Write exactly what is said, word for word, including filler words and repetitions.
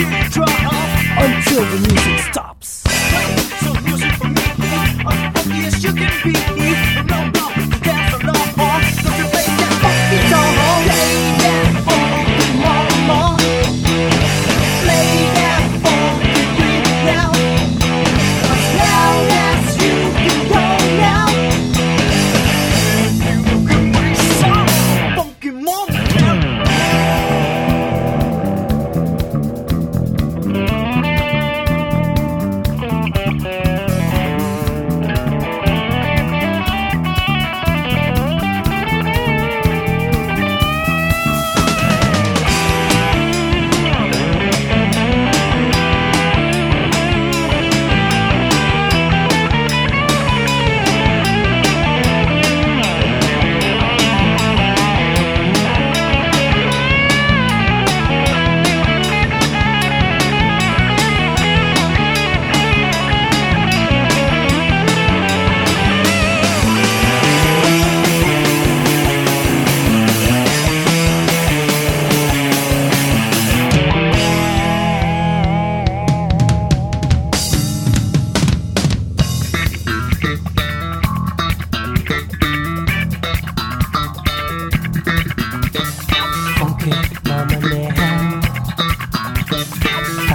until the music stops. Play some music for me, as funky as you can be. No, no, dance along, don't you play that funky song? Play that funky mama, play that funky beat now. As loud as you can go now. You can make some funky mama now. Funky mama now.